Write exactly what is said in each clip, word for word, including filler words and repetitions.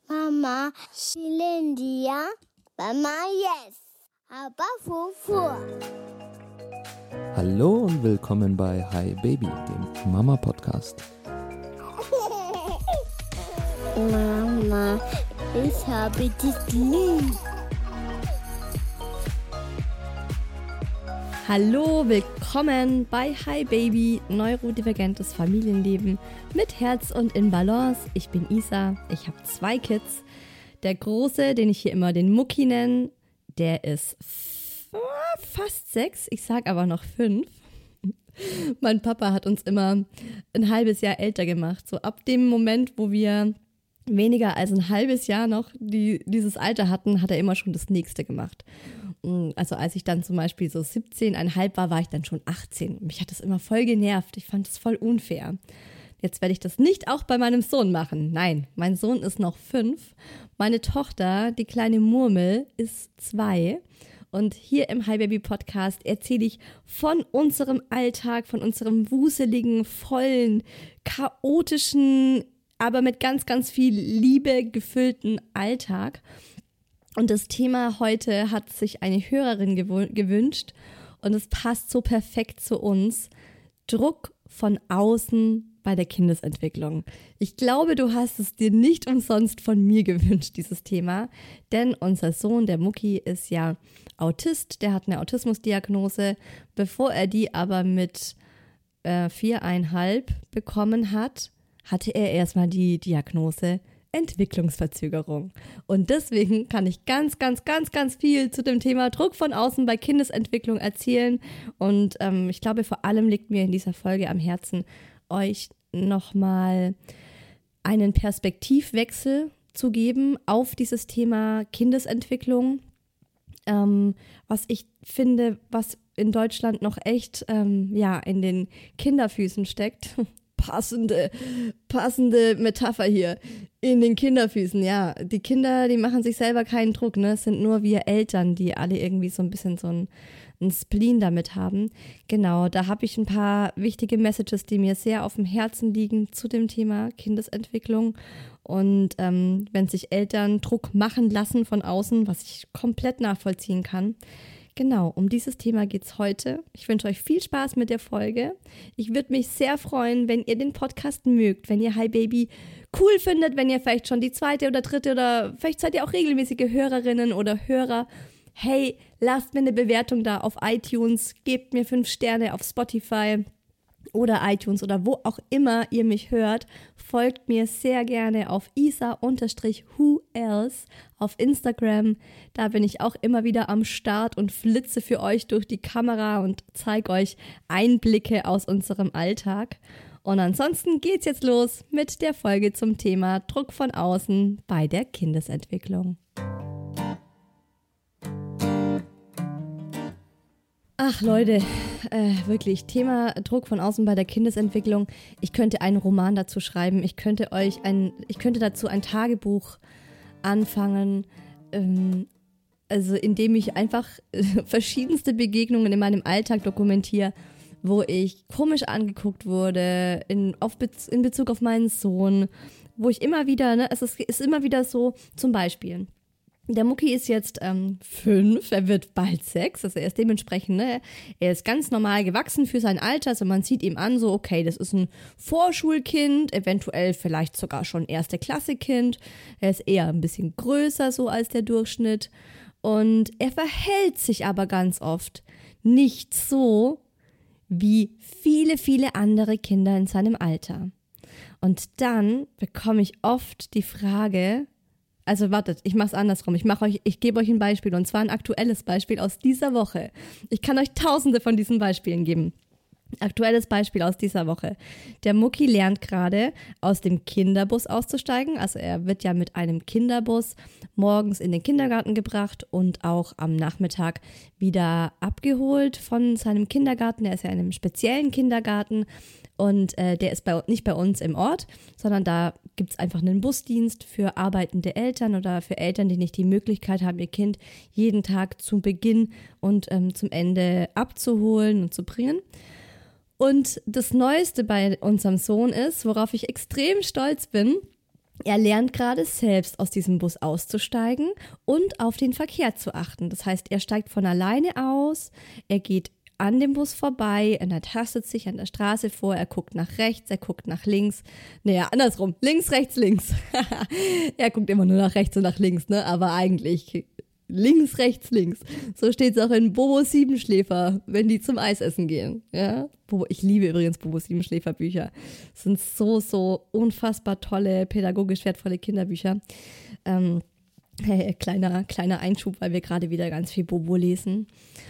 Mama, Shilindia, Mama, yes. Aber Fufu. Hallo und willkommen bei Hi Baby, dem Mama-Podcast. Mama, ich habe dich lieb. Hallo, willkommen bei Hi Baby, neurodivergentes Familienleben mit Herz und in Balance. Ich bin Isa, ich habe zwei Kids. Der Große, den ich hier immer den Mucki nenne, der ist f- fast sechs, ich sag aber noch fünf. Mein Papa hat uns immer ein halbes Jahr älter gemacht. So ab dem Moment, wo wir weniger als ein halbes Jahr noch die, dieses Alter hatten, hat er immer schon das nächste gemacht. Also als ich dann zum Beispiel so siebzehn Komma fünf war, war ich dann schon achtzehn. Mich hat das immer voll genervt. Ich fand das voll unfair. Jetzt werde ich das nicht auch bei meinem Sohn machen. Nein, mein Sohn ist noch fünf. Meine Tochter, die kleine Murmel, ist zwei. Und hier im Hi Baby Podcast erzähle ich von unserem Alltag, von unserem wuseligen, vollen, chaotischen, aber mit ganz, ganz viel Liebe gefüllten Alltag. Und das Thema heute hat sich eine Hörerin gewü- gewünscht und es passt so perfekt zu uns. Druck von außen bei der Kindesentwicklung. Ich glaube, du hast es dir nicht umsonst von mir gewünscht, dieses Thema, denn unser Sohn, der Mucki, ist ja Autist, der hat eine Autismusdiagnose. Bevor er die aber mit äh, viereinhalb bekommen hat, hatte er erstmal die Diagnose Entwicklungsverzögerung. Und deswegen kann ich ganz, ganz, ganz, ganz viel zu dem Thema Druck von außen bei Kindesentwicklung erzählen. Und ähm, ich glaube, vor allem liegt mir in dieser Folge am Herzen, euch nochmal einen Perspektivwechsel zu geben auf dieses Thema Kindesentwicklung. Ähm, was ich finde, was in Deutschland noch echt ähm, ja, in den Kinderfüßen steckt. Passende, passende Metapher hier. In den Kinderfüßen, ja. Die Kinder, die machen sich selber keinen Druck, ne? Es sind nur wir Eltern, die alle irgendwie so ein bisschen so ein, ein Spleen damit haben. Genau, da habe ich ein paar wichtige Messages, die mir sehr auf dem Herzen liegen zu dem Thema Kindesentwicklung. Und ähm, wenn sich Eltern Druck machen lassen von außen, was ich komplett nachvollziehen kann. Genau, um dieses Thema geht's heute. Ich wünsche euch viel Spaß mit der Folge. Ich würde mich sehr freuen, wenn ihr den Podcast mögt, wenn ihr Hi Baby cool findet, wenn ihr vielleicht schon die zweite oder dritte oder vielleicht seid ihr auch regelmäßige Hörerinnen oder Hörer. Hey, lasst mir eine Bewertung da auf iTunes, gebt mir fünf Sterne auf Spotify oder iTunes oder wo auch immer ihr mich hört. Folgt mir sehr gerne auf isa-who else auf Instagram. Da bin ich auch immer wieder am Start und flitze für euch durch die Kamera und zeige euch Einblicke aus unserem Alltag. Und ansonsten geht's jetzt los mit der Folge zum Thema Druck von außen bei der Kindesentwicklung. Ach Leute, äh, wirklich, Thema Druck von außen bei der Kindesentwicklung. Ich könnte einen Roman dazu schreiben, ich könnte euch ein, ich könnte dazu ein Tagebuch anfangen, ähm, also indem ich einfach äh, verschiedenste Begegnungen in meinem Alltag dokumentiere, wo ich komisch angeguckt wurde, in, auf Bez- in Bezug auf meinen Sohn, wo ich immer wieder, ne, es ist, ist immer wieder so, zum Beispiel, der Mucki ist jetzt ähm, fünf, er wird bald sechs, also er ist dementsprechend, ne, er ist ganz normal gewachsen für sein Alter, also man sieht ihm an, so okay, das ist ein Vorschulkind, eventuell vielleicht sogar schon erste Klasse Kind, er ist eher ein bisschen größer so als der Durchschnitt und er verhält sich aber ganz oft nicht so wie viele, viele andere Kinder in seinem Alter. Und dann bekomme ich oft die Frage, also wartet, ich mach's andersrum. Ich mache euch, ich gebe euch ein Beispiel und zwar ein aktuelles Beispiel aus dieser Woche. Ich kann euch tausende von diesen Beispielen geben. Aktuelles Beispiel aus dieser Woche. Der Mucki lernt gerade, aus dem Kinderbus auszusteigen. Also er wird ja mit einem Kinderbus morgens in den Kindergarten gebracht und auch am Nachmittag wieder abgeholt von seinem Kindergarten. Er ist ja in einem speziellen Kindergarten und äh, der ist bei, nicht bei uns im Ort, sondern da gibt's einfach einen Busdienst für arbeitende Eltern oder für Eltern, die nicht die Möglichkeit haben, ihr Kind jeden Tag zu Beginn und ähm, zum Ende abzuholen und zu bringen. Und das Neueste bei unserem Sohn ist, worauf ich extrem stolz bin, Er lernt gerade selbst aus diesem Bus auszusteigen und auf den Verkehr zu achten. Das heißt, er steigt von alleine aus, er geht an dem Bus vorbei, er tastet sich an der Straße vor, er guckt nach rechts, er guckt nach links. Naja, andersrum, links, rechts, links. Er guckt immer nur nach rechts und nach links, ne? Aber eigentlich links, rechts, links. So steht es auch in Bobo Siebenschläfer, wenn die zum Eisessen gehen. Ja? Bobo, ich liebe übrigens Bobo Siebenschläfer Bücher. Das sind so, so unfassbar tolle, pädagogisch wertvolle Kinderbücher. Ähm, hey, kleiner, kleiner Einschub, weil wir gerade wieder ganz viel Bobo lesen.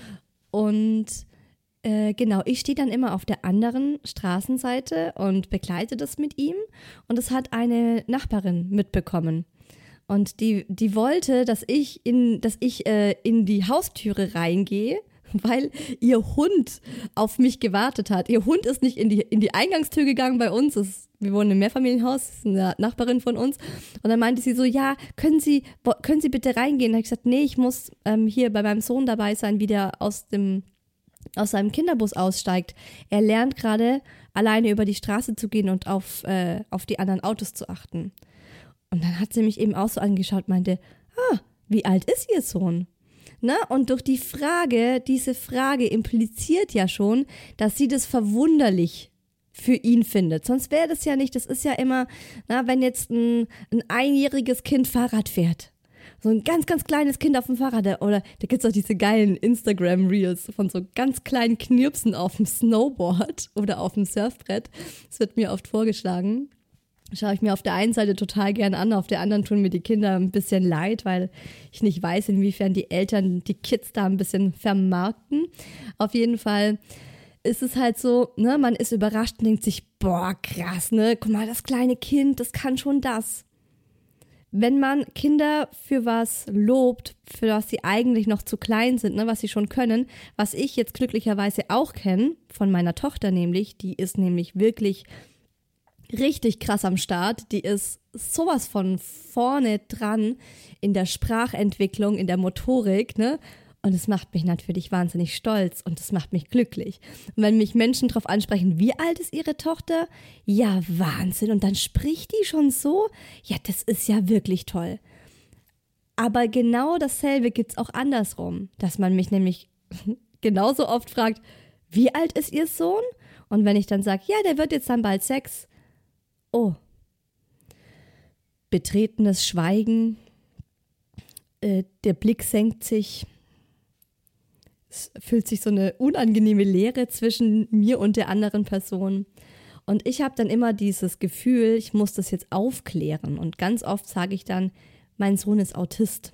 Und äh, genau, ich stehe dann immer auf der anderen Straßenseite und begleite das mit ihm. Und das hat eine Nachbarin mitbekommen. Und die, die wollte, dass ich in, dass ich äh, in die Haustüre reingehe, weil ihr Hund auf mich gewartet hat. Ihr Hund ist nicht in die, in die Eingangstür gegangen bei uns. Das ist, wir wohnen im Mehrfamilienhaus, das ist eine Nachbarin von uns. Und dann meinte sie so, ja, können Sie, können Sie bitte reingehen? Da habe ich gesagt, nee, ich muss ähm, hier bei meinem Sohn dabei sein, wie der aus dem aus seinem Kinderbus aussteigt. Er lernt gerade, alleine über die Straße zu gehen und auf, äh, auf die anderen Autos zu achten. Und dann hat sie mich eben auch so angeschaut, meinte, ah, wie alt ist Ihr Sohn? Na, und durch die Frage, diese Frage impliziert ja schon, dass sie das verwunderlich für ihn findet. Sonst wäre das ja nicht, das ist ja immer, na, wenn jetzt ein, ein einjähriges Kind Fahrrad fährt. So ein ganz, ganz kleines Kind auf dem Fahrrad. Oder da gibt es auch diese geilen Instagram-Reels von so ganz kleinen Knirpsen auf dem Snowboard oder auf dem Surfbrett. Das wird mir oft vorgeschlagen. Schaue ich mir auf der einen Seite total gern an, auf der anderen tun mir die Kinder ein bisschen leid, weil ich nicht weiß, inwiefern die Eltern die Kids da ein bisschen vermarkten. Auf jeden Fall ist es halt so, ne, man ist überrascht und denkt sich, boah, krass, ne, guck mal, das kleine Kind, das kann schon das. Wenn man Kinder für was lobt, für was sie eigentlich noch zu klein sind, ne, was sie schon können, was ich jetzt glücklicherweise auch kenne, von meiner Tochter nämlich, die ist nämlich wirklich richtig krass am Start, die ist sowas von vorne dran in der Sprachentwicklung, in der Motorik, ne? Und es macht mich natürlich wahnsinnig stolz und es macht mich glücklich. Und wenn mich Menschen darauf ansprechen, wie alt ist ihre Tochter? Ja, Wahnsinn. Und dann spricht die schon so? Ja, das ist ja wirklich toll. Aber genau dasselbe gibt es auch andersrum, dass man mich nämlich genauso oft fragt, wie alt ist ihr Sohn? Und wenn ich dann sage, ja, der wird jetzt dann bald sechs. Oh. Betretenes Schweigen. Äh, der Blick senkt sich. Es fühlt sich so eine unangenehme Leere zwischen mir und der anderen Person. Und ich habe dann immer dieses Gefühl, ich muss das jetzt aufklären. Und ganz oft sage ich dann, mein Sohn ist Autist.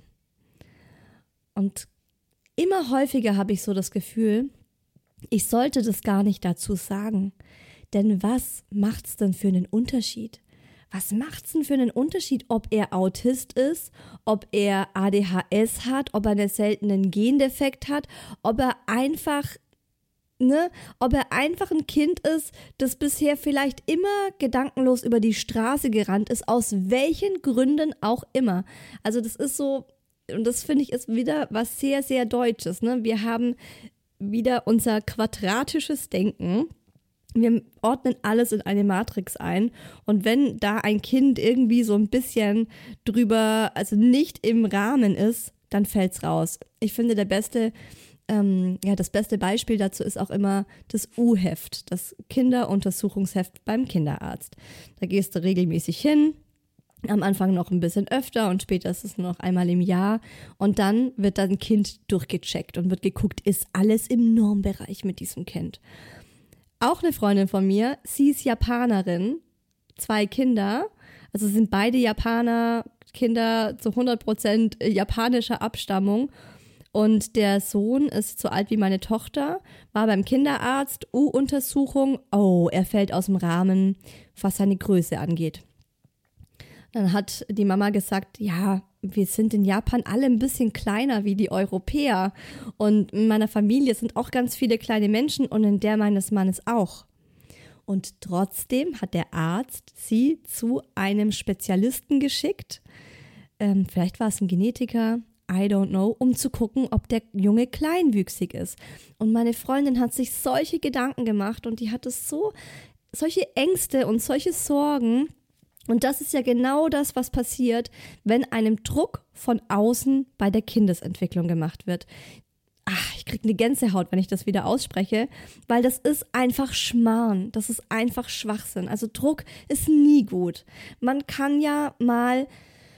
Und immer häufiger habe ich so das Gefühl, ich sollte das gar nicht dazu sagen. Denn was macht's denn für einen Unterschied? Was macht's denn für einen Unterschied, ob er Autist ist, ob er A D H S hat, ob er einen seltenen Gendefekt hat, ob er einfach, ne, ob er einfach ein Kind ist, das bisher vielleicht immer gedankenlos über die Straße gerannt ist, aus welchen Gründen auch immer. Also das ist so, und das finde ich ist wieder was sehr, sehr Deutsches, ne? Wir haben wieder unser quadratisches Denken. Wir ordnen alles in eine Matrix ein und wenn da ein Kind irgendwie so ein bisschen drüber, also nicht im Rahmen ist, dann fällt's raus. Ich finde, der beste, ähm, ja, das beste Beispiel dazu ist auch immer das U-Heft, das Kinderuntersuchungsheft beim Kinderarzt. Da gehst du regelmäßig hin, am Anfang noch ein bisschen öfter und später ist es nur noch einmal im Jahr und dann wird dein Kind durchgecheckt und wird geguckt, ist alles im Normbereich mit diesem Kind. Auch eine Freundin von mir, sie ist Japanerin, zwei Kinder, also sind beide Japaner, Kinder zu hundert Prozent japanischer Abstammung und der Sohn ist so alt wie meine Tochter, war beim Kinderarzt, U-Untersuchung, oh, er fällt aus dem Rahmen, was seine Größe angeht. Dann hat die Mama gesagt, ja, wir sind in Japan alle ein bisschen kleiner wie die Europäer und in meiner Familie sind auch ganz viele kleine Menschen und in der meines Mannes auch. Und trotzdem hat der Arzt sie zu einem Spezialisten geschickt, ähm, vielleicht war es ein Genetiker, I don't know, um zu gucken, ob der Junge kleinwüchsig ist. Und meine Freundin hat sich solche Gedanken gemacht und die hatte so, solche Ängste und solche Sorgen. Und das ist ja genau das, was passiert, wenn einem Druck von außen bei der Kindesentwicklung gemacht wird. Ach, ich kriege eine Gänsehaut, wenn ich das wieder ausspreche, weil das ist einfach Schmarrn, das ist einfach Schwachsinn. Also Druck ist nie gut. Man kann ja mal,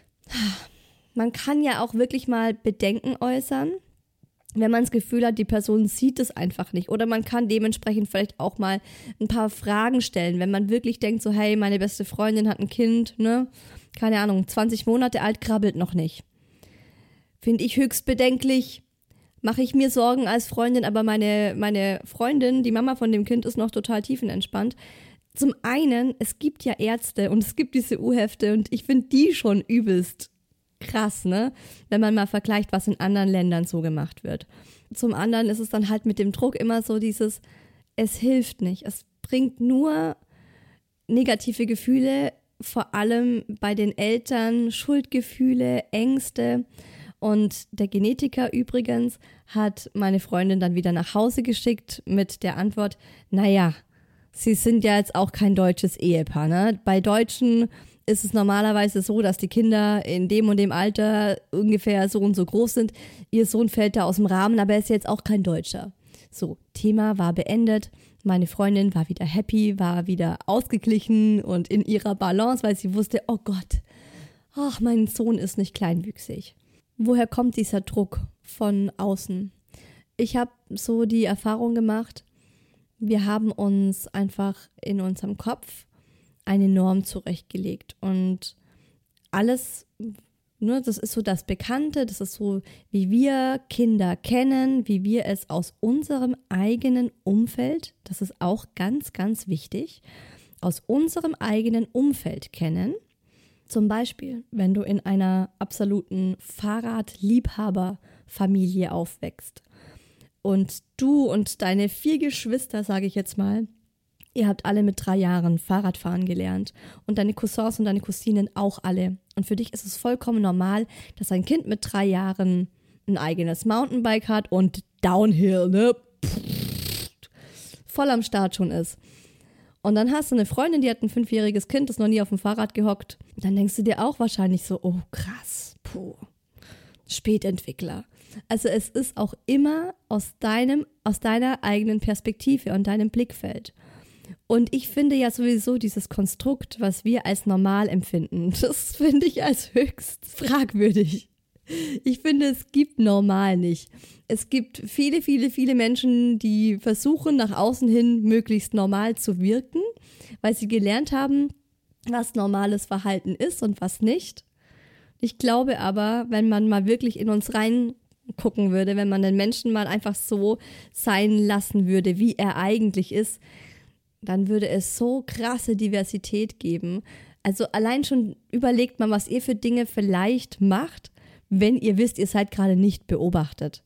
man kann ja auch wirklich mal Bedenken äußern, wenn man das Gefühl hat, die Person sieht es einfach nicht. Oder man kann dementsprechend vielleicht auch mal ein paar Fragen stellen, wenn man wirklich denkt so, hey, meine beste Freundin hat ein Kind, ne, keine Ahnung, zwanzig Monate alt, krabbelt noch nicht. Finde ich höchst bedenklich, mache ich mir Sorgen als Freundin, aber meine, meine Freundin, die Mama von dem Kind, ist noch total tiefenentspannt. Zum einen, es gibt ja Ärzte und es gibt diese U-Hefte und ich finde die schon übelst krass, ne? Wenn man mal vergleicht, was in anderen Ländern so gemacht wird. Zum anderen ist es dann halt mit dem Druck immer so dieses, es hilft nicht. Es bringt nur negative Gefühle, vor allem bei den Eltern, Schuldgefühle, Ängste. Und der Genetiker übrigens hat meine Freundin dann wieder nach Hause geschickt mit der Antwort, naja, sie sind ja jetzt auch kein deutsches Ehepaar, ne? Bei Deutschen ist es normalerweise so, dass die Kinder in dem und dem Alter ungefähr so und so groß sind. Ihr Sohn fällt da aus dem Rahmen, aber er ist jetzt auch kein Deutscher. So, Thema war beendet. Meine Freundin war wieder happy, war wieder ausgeglichen und in ihrer Balance, weil sie wusste, oh Gott, ach, mein Sohn ist nicht kleinwüchsig. Woher kommt dieser Druck von außen? Ich habe so die Erfahrung gemacht, wir haben uns einfach in unserem Kopf eine Norm zurechtgelegt und alles, ne, das ist so das Bekannte, das ist so, wie wir Kinder kennen, wie wir es aus unserem eigenen Umfeld, das ist auch ganz, ganz wichtig, aus unserem eigenen Umfeld kennen. Zum Beispiel, wenn du in einer absoluten Fahrradliebhaberfamilie aufwächst und du und deine vier Geschwister, sage ich jetzt mal, ihr habt alle mit drei Jahren Fahrradfahren gelernt und deine Cousins und deine Cousinen auch alle. Und für dich ist es vollkommen normal, dass ein Kind mit drei Jahren ein eigenes Mountainbike hat und Downhill, ne, voll am Start schon ist. Und dann hast du eine Freundin, die hat ein fünfjähriges Kind, das noch nie auf dem Fahrrad gehockt. Dann denkst du dir auch wahrscheinlich so, oh krass, puh, Spätentwickler. Also es ist auch immer aus deinem, aus deiner eigenen Perspektive und deinem Blickfeld. Und ich finde ja sowieso dieses Konstrukt, was wir als normal empfinden, das finde ich als höchst fragwürdig. Ich finde, es gibt normal nicht. Es gibt viele, viele, viele Menschen, die versuchen, nach außen hin möglichst normal zu wirken, weil sie gelernt haben, was normales Verhalten ist und was nicht. Ich glaube aber, wenn man mal wirklich in uns reingucken würde, wenn man den Menschen mal einfach so sein lassen würde, wie er eigentlich ist, dann würde es so krasse Diversität geben. Also allein schon überlegt mal, was ihr für Dinge vielleicht macht, wenn ihr wisst, ihr seid gerade nicht beobachtet.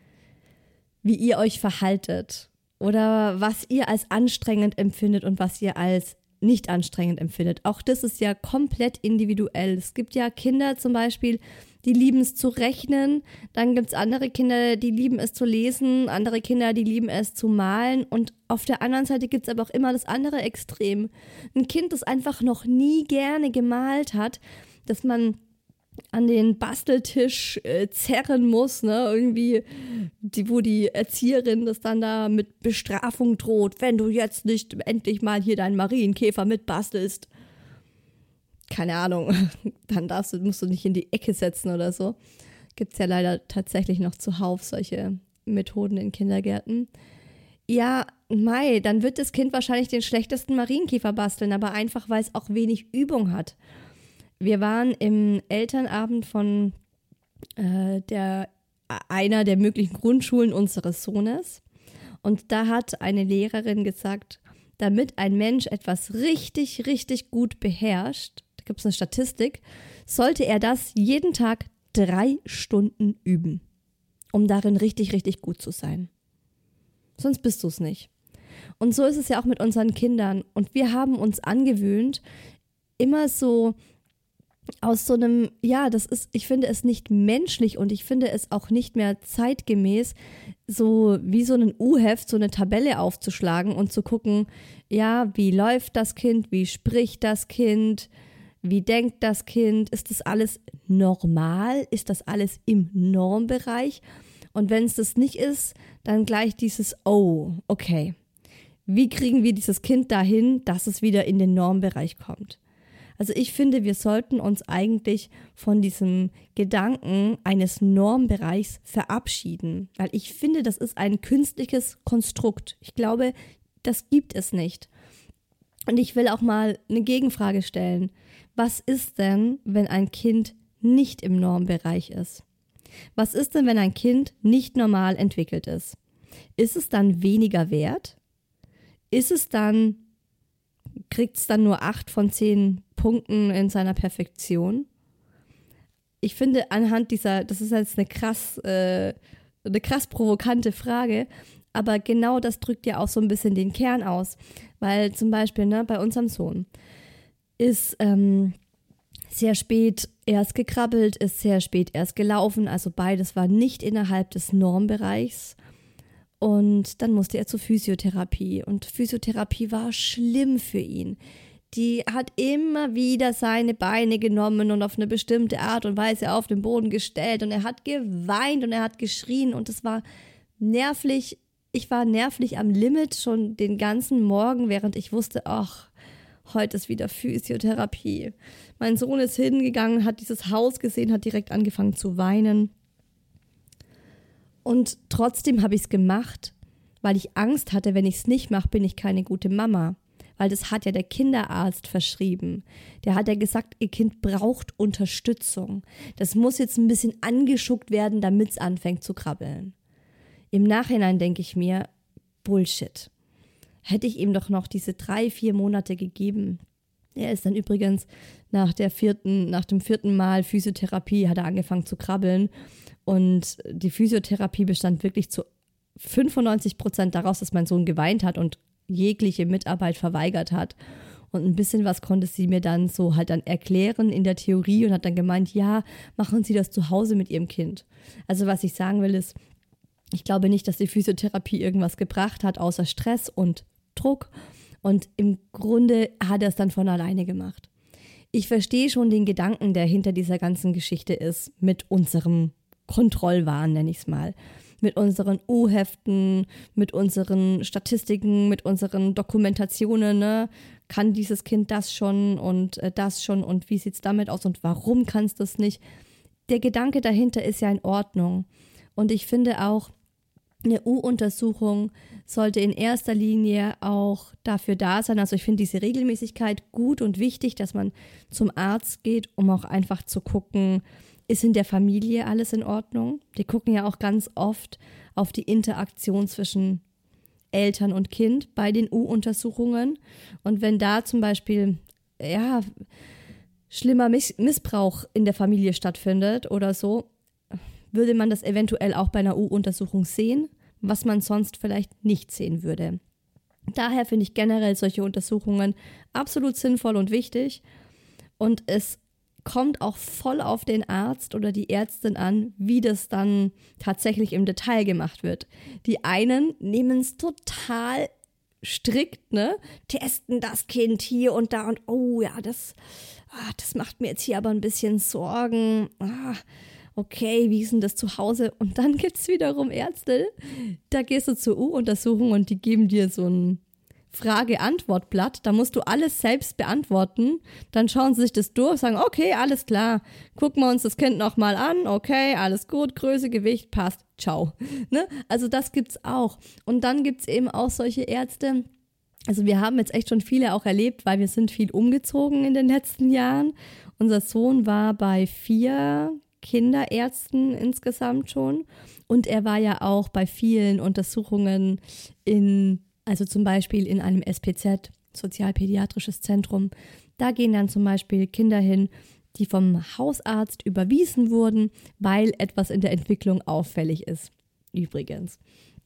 Wie ihr euch verhaltet oder was ihr als anstrengend empfindet und was ihr als nicht anstrengend empfindet. Auch das ist ja komplett individuell. Es gibt ja Kinder zum Beispiel, die lieben es zu rechnen. Dann gibt es andere Kinder, die lieben es zu lesen. Andere Kinder, die lieben es zu malen. Und auf der anderen Seite gibt es aber auch immer das andere Extrem. Ein Kind, das einfach noch nie gerne gemalt hat, dass man an den Basteltisch äh, zerren muss, ne, irgendwie, die, wo die Erzieherin das dann da mit Bestrafung droht, wenn du jetzt nicht endlich mal hier deinen Marienkäfer mitbastelst. Keine Ahnung, dann darfst du, musst du nicht in die Ecke setzen oder so. Gibt es ja leider tatsächlich noch zuhauf solche Methoden in Kindergärten. Ja, mei, dann wird das Kind wahrscheinlich den schlechtesten Marienkäfer basteln, aber einfach, weil es auch wenig Übung hat. Wir waren im Elternabend von äh, der, einer der möglichen Grundschulen unseres Sohnes und da hat eine Lehrerin gesagt, damit ein Mensch etwas richtig, richtig gut beherrscht, da gibt es eine Statistik, sollte er das jeden Tag drei Stunden üben, um darin richtig, richtig gut zu sein. Sonst bist du es nicht. Und so ist es ja auch mit unseren Kindern und wir haben uns angewöhnt, immer so aus so einem, ja, das ist, ich finde es nicht menschlich und ich finde es auch nicht mehr zeitgemäß, so wie so ein U-Heft, so eine Tabelle aufzuschlagen und zu gucken, ja, wie läuft das Kind, wie spricht das Kind, Wie denkt das Kind? Ist das alles normal? Ist das alles im Normbereich? Und wenn es das nicht ist, dann gleich dieses, oh, okay. Wie kriegen wir dieses Kind dahin, dass es wieder in den Normbereich kommt? Also ich finde, wir sollten uns eigentlich von diesem Gedanken eines Normbereichs verabschieden. Weil ich finde, das ist ein künstliches Konstrukt. Ich glaube, das gibt es nicht. Und ich will auch mal eine Gegenfrage stellen. Was ist denn, wenn ein Kind nicht im Normbereich ist? Was ist denn, wenn ein Kind nicht normal entwickelt ist? Ist es dann weniger wert? Ist es dann, kriegt es dann nur acht von zehn Punkten in seiner Perfektion? Ich finde anhand dieser, das ist jetzt eine krass, äh, eine krass provokante Frage, aber genau das drückt ja auch so ein bisschen den Kern aus. Weil zum Beispiel ne, bei unserem Sohn ist ähm, sehr spät erst gekrabbelt, ist sehr spät erst gelaufen, also beides war nicht innerhalb des Normbereichs. Und dann musste er zur Physiotherapie und Physiotherapie war schlimm für ihn. Die hat immer wieder seine Beine genommen und auf eine bestimmte Art und Weise auf den Boden gestellt und er hat geweint und er hat geschrien und es war nervlich. Ich war nervlich am Limit schon den ganzen Morgen, während ich wusste, ach, heute ist wieder Physiotherapie. Mein Sohn ist hingegangen, hat dieses Haus gesehen, hat direkt angefangen zu weinen. Und trotzdem habe ich es gemacht, weil ich Angst hatte, wenn ich es nicht mache, bin ich keine gute Mama. Weil das hat ja der Kinderarzt verschrieben. Der hat ja gesagt, ihr Kind braucht Unterstützung. Das muss jetzt ein bisschen angeschuckt werden, damit es anfängt zu krabbeln. Im Nachhinein denke ich mir, Bullshit. Hätte ich ihm doch noch diese drei, vier Monate gegeben. Er ist dann übrigens nach der vierten, nach dem vierten Mal Physiotherapie hat er angefangen zu krabbeln. Und die Physiotherapie bestand wirklich zu fünfundneunzig Prozent daraus, dass mein Sohn geweint hat und jegliche Mitarbeit verweigert hat. Und ein bisschen was konnte sie mir dann so halt dann erklären in der Theorie und hat dann gemeint, ja, machen Sie das zu Hause mit Ihrem Kind. Also was ich sagen will ist, ich glaube nicht, dass die Physiotherapie irgendwas gebracht hat, außer Stress und Druck. Und im Grunde hat er es dann von alleine gemacht. Ich verstehe schon den Gedanken, der hinter dieser ganzen Geschichte ist, mit unserem Kontrollwahn, nenne ich es mal. Mit unseren U-Heften, mit unseren Statistiken, mit unseren Dokumentationen, ne? Kann dieses Kind das schon und äh, das schon und wie sieht es damit aus und warum kann es das nicht? Der Gedanke dahinter ist ja in Ordnung. Und ich finde auch, eine U-Untersuchung sollte in erster Linie auch dafür da sein. Also ich finde diese Regelmäßigkeit gut und wichtig, dass man zum Arzt geht, um auch einfach zu gucken, ist in der Familie alles in Ordnung? Die gucken ja auch ganz oft auf die Interaktion zwischen Eltern und Kind bei den U-Untersuchungen. Und wenn da zum Beispiel ja, schlimmer Miss- Missbrauch in der Familie stattfindet oder so, würde man das eventuell auch bei einer U-Untersuchung sehen, was man sonst vielleicht nicht sehen würde. Daher finde ich generell solche Untersuchungen absolut sinnvoll und wichtig. Und es kommt auch voll auf den Arzt oder die Ärztin an, wie das dann tatsächlich im Detail gemacht wird. Die einen nehmen es total strikt, ne? Testen das Kind hier und da und oh ja, das, ah, das macht mir jetzt hier aber ein bisschen Sorgen. Ah, okay, wie ist denn das zu Hause? Und dann gibt es wiederum Ärzte, da gehst du zur U-Untersuchung und die geben dir so ein Frage-Antwort-Blatt, da musst du alles selbst beantworten, dann schauen sie sich das durch, sagen, okay, alles klar, gucken wir uns das Kind nochmal an, okay, alles gut, Größe, Gewicht, passt, ciao. Ne? Also das gibt's auch. Und dann gibt's eben auch solche Ärzte, also wir haben jetzt echt schon viele auch erlebt, weil wir sind viel umgezogen in den letzten Jahren. Unser Sohn war bei vier Kinderärzten insgesamt schon und er war ja auch bei vielen Untersuchungen in Also zum Beispiel in einem S P Z, Sozialpädiatrisches Zentrum. Da gehen dann zum Beispiel Kinder hin, die vom Hausarzt überwiesen wurden, weil etwas in der Entwicklung auffällig ist. Übrigens.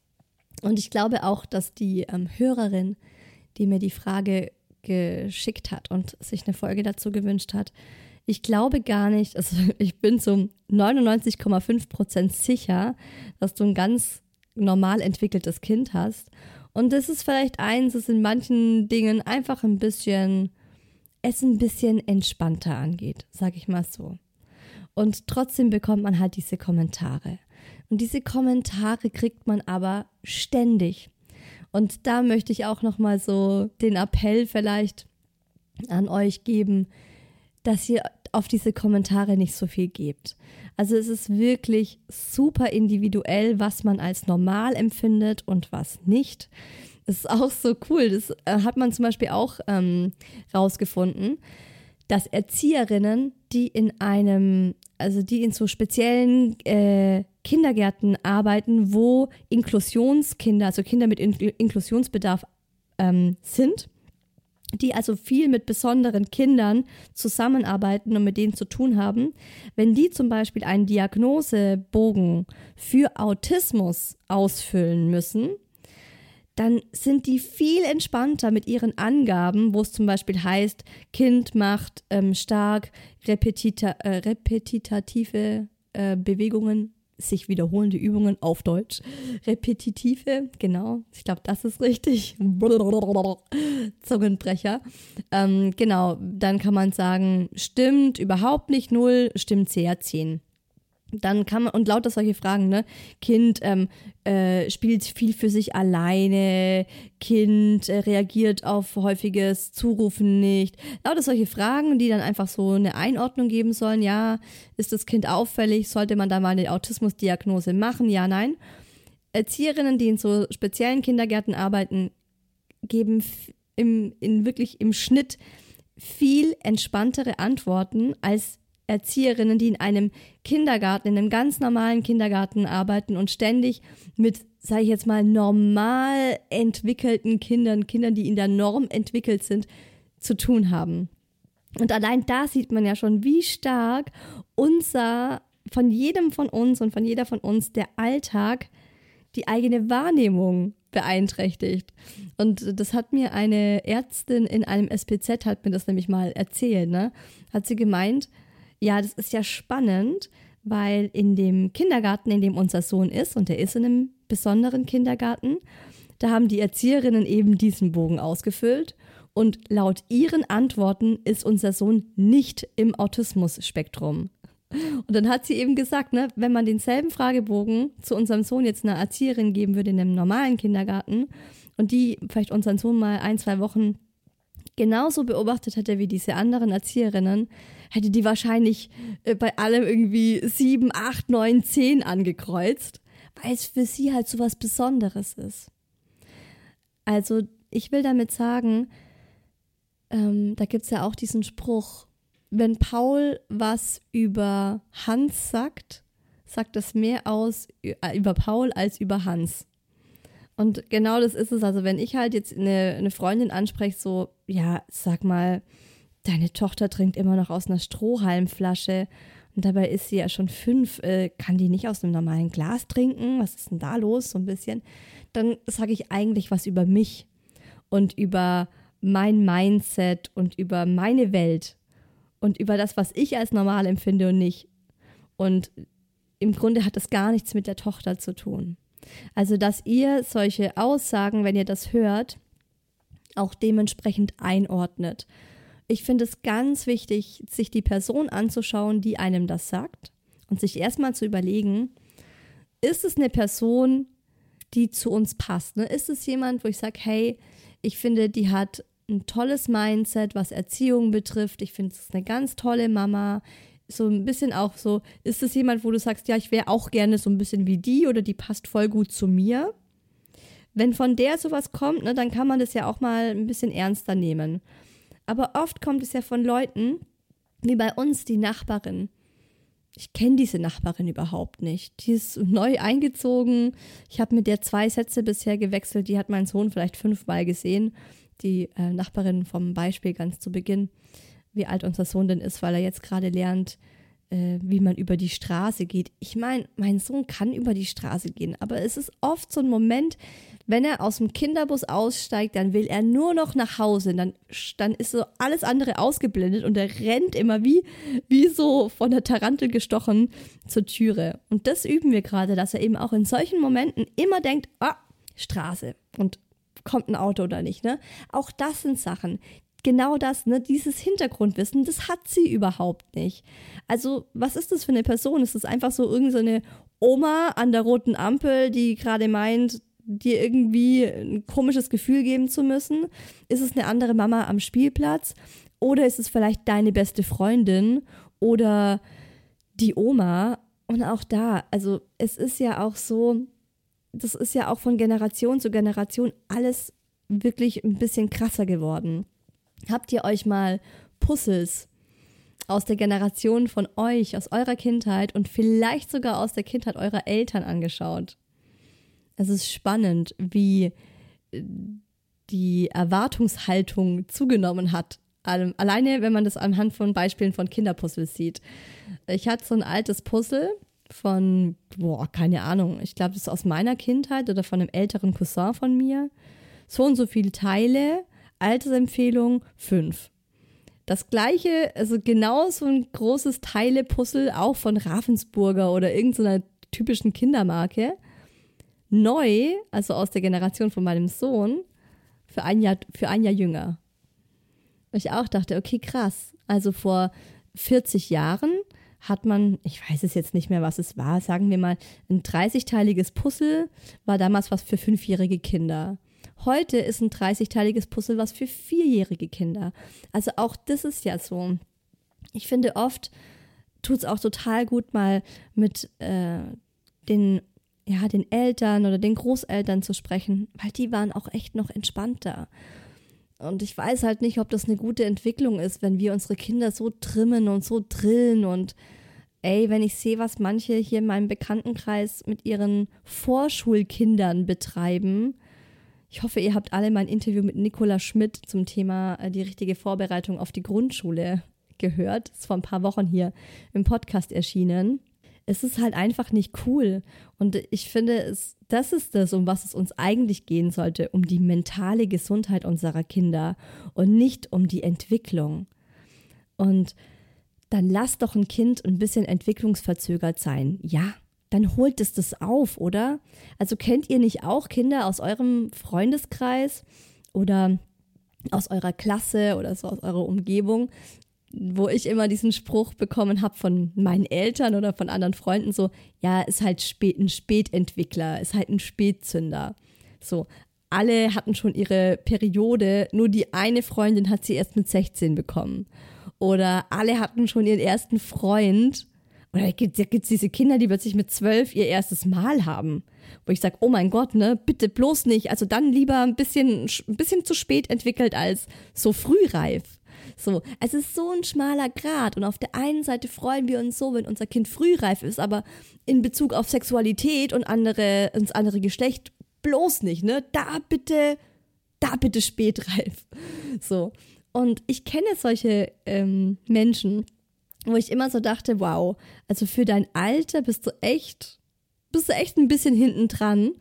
Und ich glaube auch, dass die ähm, Hörerin, die mir die Frage geschickt hat und sich eine Folge dazu gewünscht hat, ich glaube gar nicht, also ich bin zu neunundneunzig Komma fünf Prozent sicher, dass du ein ganz normal entwickeltes Kind hast. Und das ist vielleicht eins, das in manchen Dingen einfach ein bisschen es ein bisschen entspannter angeht, sage ich mal so. Und trotzdem bekommt man halt diese Kommentare. Und diese Kommentare kriegt man aber ständig. Und da möchte ich auch nochmal so den Appell vielleicht an euch geben, dass ihr auf diese Kommentare nicht so viel gebt. Also es ist wirklich super individuell, was man als normal empfindet und was nicht. Das ist auch so cool. Das äh, hat man zum Beispiel auch ähm, rausgefunden, dass Erzieherinnen, die in einem, also die in so speziellen äh, Kindergärten arbeiten, wo Inklusionskinder, also Kinder mit In- Inklusionsbedarf ähm, sind, die also viel mit besonderen Kindern zusammenarbeiten und mit denen zu tun haben, wenn die zum Beispiel einen Diagnosebogen für Autismus ausfüllen müssen, dann sind die viel entspannter mit ihren Angaben, wo es zum Beispiel heißt, Kind macht ähm, stark repetita- äh, repetitive äh, Bewegungen, sich wiederholende Übungen auf Deutsch. Repetitive, genau, ich glaube, das ist richtig. Zungenbrecher. Ähm, genau, dann kann man sagen, stimmt überhaupt nicht, null, stimmt sehr, zehn. Dann kann man, und lauter solche Fragen, ne? Kind ähm, äh, spielt viel für sich alleine, Kind äh, reagiert auf häufiges Zurufen nicht. Lauter solche Fragen, die dann einfach so eine Einordnung geben sollen. Ja, ist das Kind auffällig? Sollte man da mal eine Autismusdiagnose machen? Ja, nein. Erzieherinnen, die in so speziellen Kindergärten arbeiten, geben f- im, in wirklich im Schnitt viel entspanntere Antworten als Erzieherinnen, die in einem Kindergarten, in einem ganz normalen Kindergarten arbeiten und ständig mit, sage ich jetzt mal, normal entwickelten Kindern, Kindern, die in der Norm entwickelt sind, zu tun haben. Und allein da sieht man ja schon, wie stark unser, von jedem von uns und von jeder von uns der Alltag die eigene Wahrnehmung beeinträchtigt. Und das hat mir eine Ärztin in einem S P Z, hat mir das nämlich mal erzählt, ne? Hat sie gemeint, ja, das ist ja spannend, weil in dem Kindergarten, in dem unser Sohn ist, und der ist in einem besonderen Kindergarten, da haben die Erzieherinnen eben diesen Bogen ausgefüllt und laut ihren Antworten ist unser Sohn nicht im Autismus-Spektrum. Und dann hat sie eben gesagt, ne, wenn man denselben Fragebogen zu unserem Sohn jetzt einer Erzieherin geben würde in einem normalen Kindergarten und die vielleicht unseren Sohn mal ein, zwei Wochen genauso beobachtet hätte wie diese anderen Erzieherinnen, hätte die wahrscheinlich äh, bei allem irgendwie sieben, acht, neun, zehn angekreuzt, weil es für sie halt so was Besonderes ist. Also ich will damit sagen, ähm, da gibt es ja auch diesen Spruch, wenn Paul was über Hans sagt, sagt das mehr aus über Paul als über Hans. Und genau das ist es. Also wenn ich halt jetzt eine, eine Freundin anspreche, so, ja, sag mal, deine Tochter trinkt immer noch aus einer Strohhalmflasche und dabei ist sie ja schon fünf, äh, kann die nicht aus einem normalen Glas trinken? Was ist denn da los? So ein bisschen. Dann sage ich eigentlich was über mich und über mein Mindset und über meine Welt und über das, was ich als normal empfinde und nicht. Und im Grunde hat das gar nichts mit der Tochter zu tun. Also, dass ihr solche Aussagen, wenn ihr das hört, auch dementsprechend einordnet. Ich finde es ganz wichtig, sich die Person anzuschauen, die einem das sagt und sich erstmal zu überlegen, ist es eine Person, die zu uns passt? Ne? Ist es jemand, wo ich sage, hey, ich finde, die hat ein tolles Mindset, was Erziehung betrifft. Ich finde, es ist eine ganz tolle Mama. So ein bisschen auch so, ist es jemand, wo du sagst, ja, ich wäre auch gerne so ein bisschen wie die oder die passt voll gut zu mir? Wenn von der sowas kommt, ne, dann kann man das ja auch mal ein bisschen ernster nehmen. Aber oft kommt es ja von Leuten, wie bei uns die Nachbarin. Ich kenne diese Nachbarin überhaupt nicht. Die ist neu eingezogen. Ich habe mit der zwei Sätze bisher gewechselt. Die hat meinen Sohn vielleicht fünfmal gesehen. Die äh, Nachbarin vom Beispiel ganz zu Beginn, wie alt unser Sohn denn ist, weil er jetzt gerade lernt, äh, wie man über die Straße geht. Ich meine, mein Sohn kann über die Straße gehen, aber es ist oft so ein Moment, wenn er aus dem Kinderbus aussteigt, dann will er nur noch nach Hause. Dann, dann ist so alles andere ausgeblendet und er rennt immer wie, wie so von der Tarantel gestochen zur Türe. Und das üben wir gerade, dass er eben auch in solchen Momenten immer denkt, ah, Straße und kommt ein Auto oder nicht. Ne? Auch das sind Sachen, genau das, ne, dieses Hintergrundwissen, das hat sie überhaupt nicht. Also, was ist das für eine Person? Ist das einfach so irgendeine Oma an der roten Ampel, die gerade meint, dir irgendwie ein komisches Gefühl geben zu müssen? Ist es eine andere Mama am Spielplatz? Oder ist es vielleicht deine beste Freundin oder die Oma? Und auch da, also es ist ja auch so, das ist ja auch von Generation zu Generation alles wirklich ein bisschen krasser geworden. Habt ihr euch mal Puzzles aus der Generation von euch, aus eurer Kindheit und vielleicht sogar aus der Kindheit eurer Eltern angeschaut? Es ist spannend, wie die Erwartungshaltung zugenommen hat. Alleine, wenn man das anhand von Beispielen von Kinderpuzzles sieht. Ich hatte so ein altes Puzzle von, boah, keine Ahnung, ich glaube, das ist aus meiner Kindheit oder von einem älteren Cousin von mir. So und so viele Teile, Altersempfehlung fünf. Das gleiche, also genau so ein großes Teile-Puzzle, auch von Ravensburger oder irgendeiner typischen Kindermarke. Neu, also aus der Generation von meinem Sohn, für ein Jahr, für ein Jahr jünger. Ich auch dachte, okay, krass. Also vor vierzig Jahren hat man, ich weiß es jetzt nicht mehr, was es war, sagen wir mal, ein dreißigteiliges Puzzle war damals was für fünfjährige Kinder. Heute ist ein dreißigteiliges Puzzle was für vierjährige Kinder. Also auch das ist ja so. Ich finde, oft tut es auch total gut, mal mit äh, den, ja, den Eltern oder den Großeltern zu sprechen, weil die waren auch echt noch entspannter. Und ich weiß halt nicht, ob das eine gute Entwicklung ist, wenn wir unsere Kinder so trimmen und so drillen. Und ey, wenn ich sehe, was manche hier in meinem Bekanntenkreis mit ihren Vorschulkindern betreiben. Ich hoffe, ihr habt alle mein Interview mit Nicola Schmidt zum Thema äh, die richtige Vorbereitung auf die Grundschule gehört. Das ist vor ein paar Wochen hier im Podcast erschienen. Es ist halt einfach nicht cool. Und ich finde, es, das ist das, um was es uns eigentlich gehen sollte, um die mentale Gesundheit unserer Kinder und nicht um die Entwicklung. Und dann lass doch ein Kind ein bisschen entwicklungsverzögert sein. Ja, dann holt es das auf, oder? Also kennt ihr nicht auch Kinder aus eurem Freundeskreis oder aus eurer Klasse oder so aus eurer Umgebung, wo ich immer diesen Spruch bekommen habe von meinen Eltern oder von anderen Freunden, so, ja, ist halt spät, ein Spätentwickler, ist halt ein Spätzünder. So, alle hatten schon ihre Periode, nur die eine Freundin hat sie erst mit sechzehn bekommen. Oder alle hatten schon ihren ersten Freund. Oder da gibt es diese Kinder, die plötzlich mit zwölf ihr erstes Mal haben. Wo ich sage, oh mein Gott, ne, bitte bloß nicht. Also dann lieber ein bisschen, ein bisschen zu spät entwickelt als so frühreif. So, es ist so ein schmaler Grat und auf der einen Seite freuen wir uns so, wenn unser Kind frühreif ist, aber in Bezug auf Sexualität und andere, ins andere Geschlecht bloß nicht, ne? Da bitte, da bitte spätreif. So, und ich kenne solche ähm, Menschen, wo ich immer so dachte, wow, also für dein Alter bist du echt, bist du echt ein bisschen hinten dran.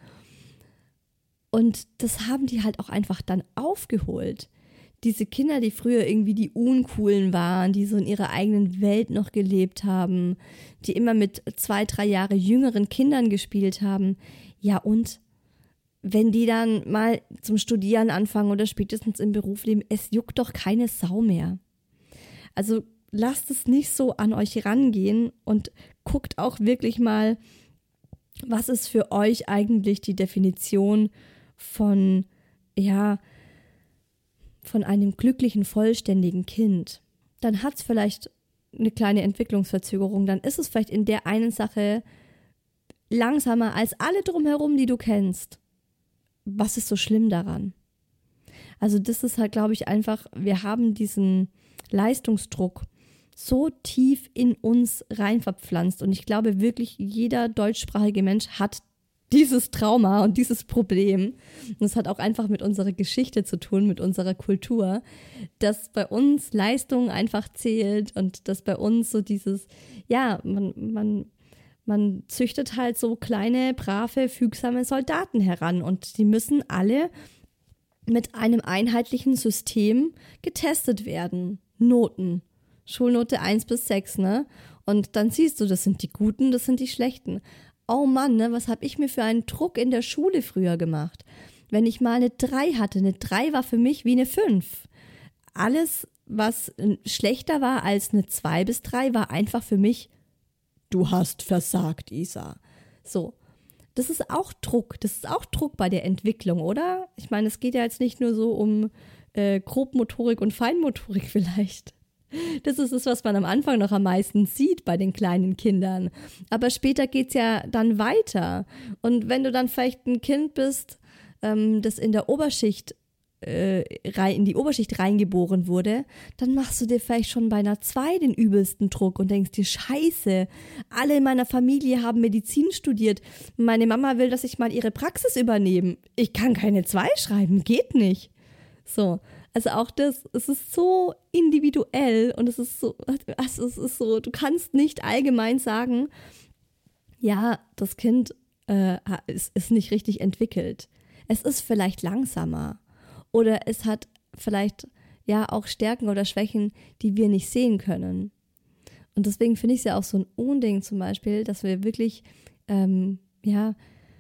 Und das haben die halt auch einfach dann aufgeholt. Diese Kinder, die früher irgendwie die Uncoolen waren, die so in ihrer eigenen Welt noch gelebt haben, die immer mit zwei, drei Jahre jüngeren Kindern gespielt haben. Ja, und wenn die dann mal zum Studieren anfangen oder spätestens im Berufsleben, es juckt doch keine Sau mehr. Also lasst es nicht so an euch rangehen und guckt auch wirklich mal, was ist für euch eigentlich die Definition von, ja, von einem glücklichen, vollständigen Kind. Dann hat es vielleicht eine kleine Entwicklungsverzögerung, dann ist es vielleicht in der einen Sache langsamer als alle drumherum, die du kennst. Was ist so schlimm daran? Also das ist halt, glaube ich, einfach, wir haben diesen Leistungsdruck so tief in uns rein verpflanzt und ich glaube wirklich, jeder deutschsprachige Mensch hat dieses Trauma und dieses Problem, und das hat auch einfach mit unserer Geschichte zu tun, mit unserer Kultur, dass bei uns Leistung einfach zählt und dass bei uns so dieses, ja, man, man, man züchtet halt so kleine, brave, fügsame Soldaten heran und die müssen alle mit einem einheitlichen System getestet werden. Noten. Schulnote eins bis sechs, ne? Und dann siehst du, das sind die Guten, das sind die Schlechten. Oh Mann, ne, was habe ich mir für einen Druck in der Schule früher gemacht? Wenn ich mal eine drei hatte, eine drei war für mich wie eine fünf. alles, was schlechter war als eine zwei bis drei, war einfach für mich, du hast versagt, Isa. So, das ist auch Druck, das ist auch Druck bei der Entwicklung, oder? Ich meine, es geht ja jetzt nicht nur so um äh, Grobmotorik und Feinmotorik vielleicht. Das ist es, was man am Anfang noch am meisten sieht bei den kleinen Kindern. Aber später geht es ja dann weiter. Und wenn du dann vielleicht ein Kind bist, ähm, das in der Oberschicht, äh, rein, in die Oberschicht reingeboren wurde, dann machst du dir vielleicht schon bei einer zwei den übelsten Druck und denkst dir, Scheiße, alle in meiner Familie haben Medizin studiert. Meine Mama will, dass ich mal ihre Praxis übernehme. Ich kann keine zwei schreiben, geht nicht. So. Also auch das, es ist so individuell und es ist so, also es ist so, du kannst nicht allgemein sagen, ja, das Kind äh, ist, ist nicht richtig entwickelt. Es ist vielleicht langsamer oder es hat vielleicht ja auch Stärken oder Schwächen, die wir nicht sehen können. Und deswegen finde ich es ja auch so ein Unding zum Beispiel, dass wir wirklich, ähm, ja,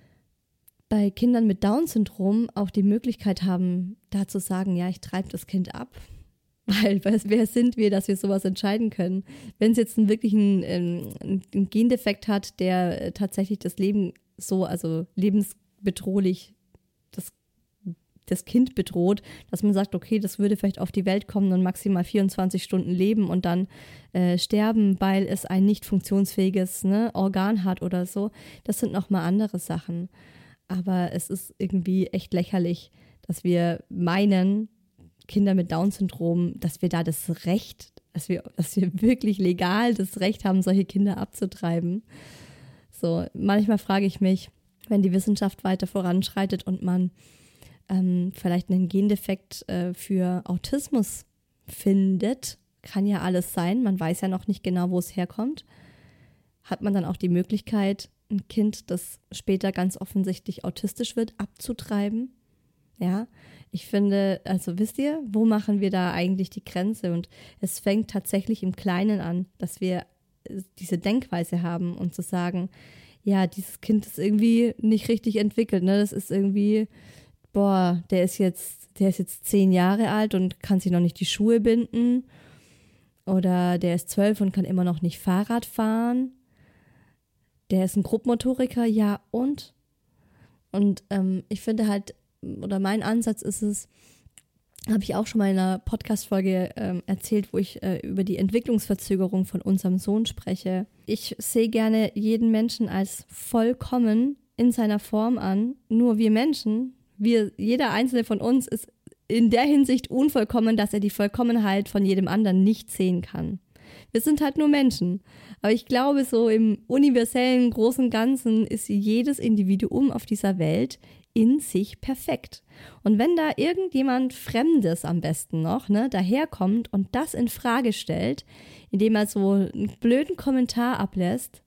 bei Kindern mit Down-Syndrom auch die Möglichkeit haben, da zu sagen, ja, ich treibe das Kind ab. Weil, wer sind wir, dass wir sowas entscheiden können? Wenn es jetzt einen wirklichen einen, einen Gendefekt hat, der tatsächlich das Leben so, also lebensbedrohlich das, das Kind bedroht, dass man sagt, okay, das würde vielleicht auf die Welt kommen und maximal vierundzwanzig Stunden leben und dann äh, sterben, weil es ein nicht funktionsfähiges ne, Organ hat oder so. Das sind nochmal andere Sachen. Aber es ist irgendwie echt lächerlich, dass wir meinen, Kinder mit Down-Syndrom, dass wir da das Recht, dass wir, dass wir wirklich legal das Recht haben, solche Kinder abzutreiben. So, manchmal frage ich mich, wenn die Wissenschaft weiter voranschreitet und man ähm, vielleicht einen Gendefekt äh, für Autismus findet, kann ja alles sein, man weiß ja noch nicht genau, wo es herkommt, hat man dann auch die Möglichkeit, ein Kind, das später ganz offensichtlich autistisch wird, abzutreiben. Ja, ich finde, also wisst ihr, wo machen wir da eigentlich die Grenze? Und es fängt tatsächlich im Kleinen an, dass wir diese Denkweise haben und zu sagen, ja, dieses Kind ist irgendwie nicht richtig entwickelt, ne? Das ist irgendwie, boah, der ist jetzt, der ist jetzt zehn Jahre alt und kann sich noch nicht die Schuhe binden. Oder der ist zwölf und kann immer noch nicht Fahrrad fahren. Der ist ein Grobmotoriker, ja und? Und ähm, ich finde halt, oder mein Ansatz ist es, habe ich auch schon mal in einer Podcast-Folge ähm, erzählt, wo ich äh, über die Entwicklungsverzögerung von unserem Sohn spreche. Ich sehe gerne jeden Menschen als vollkommen in seiner Form an. Nur wir Menschen, wir, jeder einzelne von uns ist in der Hinsicht unvollkommen, dass er die Vollkommenheit von jedem anderen nicht sehen kann. Wir sind halt nur Menschen. Aber ich glaube, so im universellen großen Ganzen ist jedes Individuum auf dieser Welt in sich perfekt. Und wenn da irgendjemand Fremdes am besten noch, ne, daherkommt und das in Frage stellt, indem er so einen blöden Kommentar ablässt,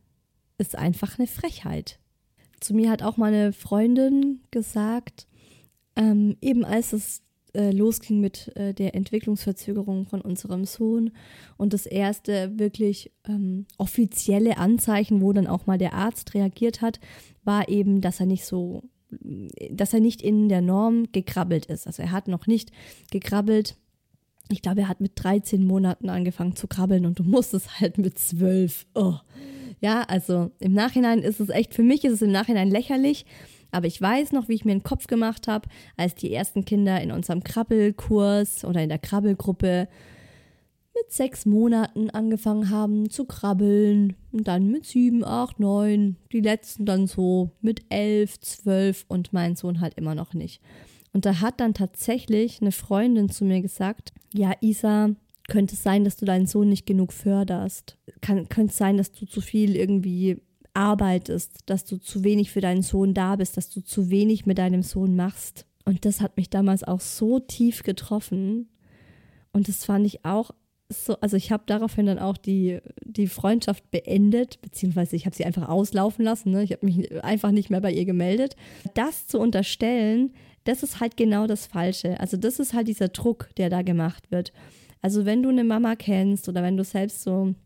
ist einfach eine Frechheit. Zu mir hat auch meine Freundin gesagt, ähm, eben als es äh, losging mit äh, der Entwicklungsverzögerung von unserem Sohn und das erste wirklich ähm, offizielle Anzeichen, wo dann auch mal der Arzt reagiert hat, war eben, dass er nicht so dass er nicht in der Norm gekrabbelt ist. Also er hat noch nicht gekrabbelt. Ich glaube, er hat mit dreizehn Monaten angefangen zu krabbeln und du musstest halt mit zwölf. Oh. Ja, also im Nachhinein ist es echt, für mich ist es im Nachhinein lächerlich, aber ich weiß noch, wie ich mir einen Kopf gemacht habe, als die ersten Kinder in unserem Krabbelkurs oder in der Krabbelgruppe mit sechs Monaten angefangen haben zu krabbeln und dann mit sieben, acht, neun, die letzten dann so mit elf, zwölf und mein Sohn halt immer noch nicht. Und da hat dann tatsächlich eine Freundin zu mir gesagt, ja Isa, könnte es sein, dass du deinen Sohn nicht genug förderst? Kann, könnte es sein, dass du zu viel irgendwie arbeitest, dass du zu wenig für deinen Sohn da bist, dass du zu wenig mit deinem Sohn machst? Und das hat mich damals auch so tief getroffen und das fand ich auch so, also ich habe daraufhin dann auch die, die Freundschaft beendet, beziehungsweise ich habe sie einfach auslaufen lassen, ne? Ich habe mich einfach nicht mehr bei ihr gemeldet. Das zu unterstellen, das ist halt genau das Falsche. Also das ist halt dieser Druck, der da gemacht wird. Also wenn du eine Mama kennst oder wenn du selbst so,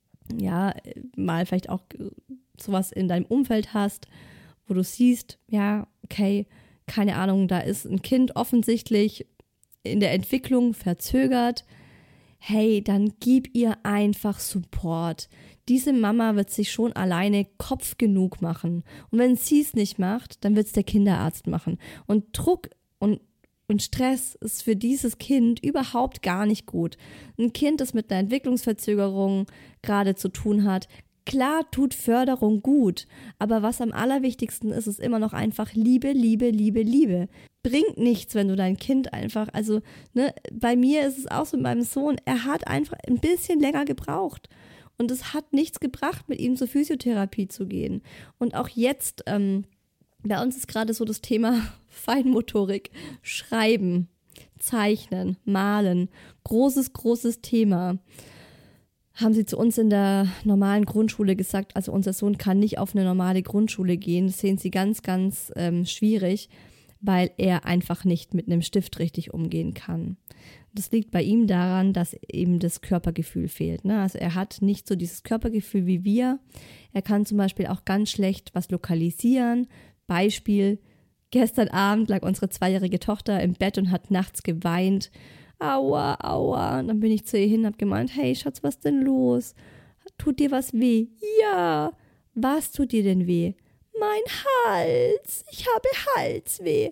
ja, mal vielleicht auch sowas in deinem Umfeld hast, wo du siehst, ja, okay, keine Ahnung, da ist ein Kind offensichtlich in der Entwicklung verzögert, hey, dann gib ihr einfach Support. Diese Mama wird sich schon alleine Kopf genug machen. Und wenn sie es nicht macht, dann wird es der Kinderarzt machen. Und Druck und, und Stress ist für dieses Kind überhaupt gar nicht gut. Ein Kind, das mit einer Entwicklungsverzögerung gerade zu tun hat, klar tut Förderung gut, aber was am allerwichtigsten ist, ist immer noch einfach Liebe, Liebe, Liebe, Liebe. Bringt nichts, wenn du dein Kind einfach, also ne, bei mir ist es auch so mit meinem Sohn, er hat einfach ein bisschen länger gebraucht und es hat nichts gebracht, mit ihm zur Physiotherapie zu gehen. Und auch jetzt, ähm, bei uns ist gerade so das Thema Feinmotorik, Schreiben, Zeichnen, Malen, großes, großes Thema. Haben sie zu uns in der normalen Grundschule gesagt, also unser Sohn kann nicht auf eine normale Grundschule gehen. Das sehen sie ganz, ganz ähm, schwierig, weil er einfach nicht mit einem Stift richtig umgehen kann. Das liegt bei ihm daran, dass eben das Körpergefühl fehlt. Ne? Also er hat nicht so dieses Körpergefühl wie wir. Er kann zum Beispiel auch ganz schlecht was lokalisieren. Beispiel, gestern Abend lag unsere zweijährige Tochter im Bett und hat nachts geweint. Aua, aua. Und dann bin ich zu ihr hin und habe gemeint, hey Schatz, was denn los? Tut dir was weh? Ja. Was tut dir denn weh? Mein Hals. Ich habe Halsweh.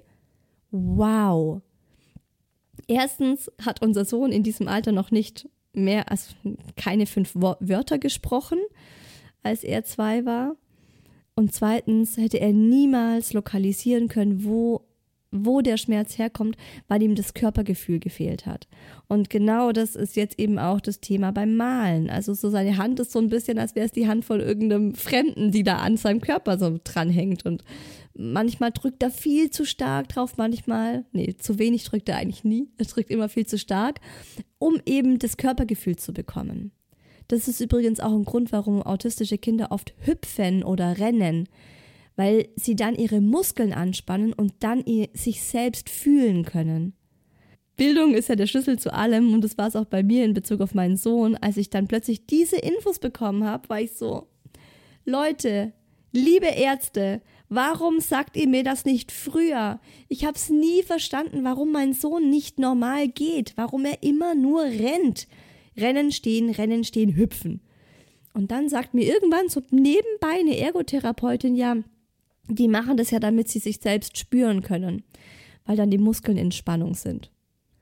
Wow. Erstens hat unser Sohn in diesem Alter noch nicht mehr, also keine fünf Wörter gesprochen, als er zwei war. Und zweitens hätte er niemals lokalisieren können, wo wo der Schmerz herkommt, weil ihm das Körpergefühl gefehlt hat. Und genau das ist jetzt eben auch das Thema beim Malen. Also so seine Hand ist so ein bisschen, als wäre es die Hand von irgendeinem Fremden, die da an seinem Körper so dranhängt. Und manchmal drückt er viel zu stark drauf, manchmal, nee, zu wenig drückt er eigentlich nie. Er drückt immer viel zu stark, um eben das Körpergefühl zu bekommen. Das ist übrigens auch ein Grund, warum autistische Kinder oft hüpfen oder rennen, weil sie dann ihre Muskeln anspannen und dann ihr, sich selbst fühlen können. Bildung ist ja der Schlüssel zu allem und das war es auch bei mir in Bezug auf meinen Sohn. Als ich dann plötzlich diese Infos bekommen habe, war ich so, Leute, liebe Ärzte, warum sagt ihr mir das nicht früher? Ich habe es nie verstanden, warum mein Sohn nicht normal geht, warum er immer nur rennt. Rennen, stehen, rennen, stehen, hüpfen. Und dann sagt mir irgendwann so nebenbei eine Ergotherapeutin, ja, die machen das ja, damit sie sich selbst spüren können, weil dann die Muskeln in Spannung sind.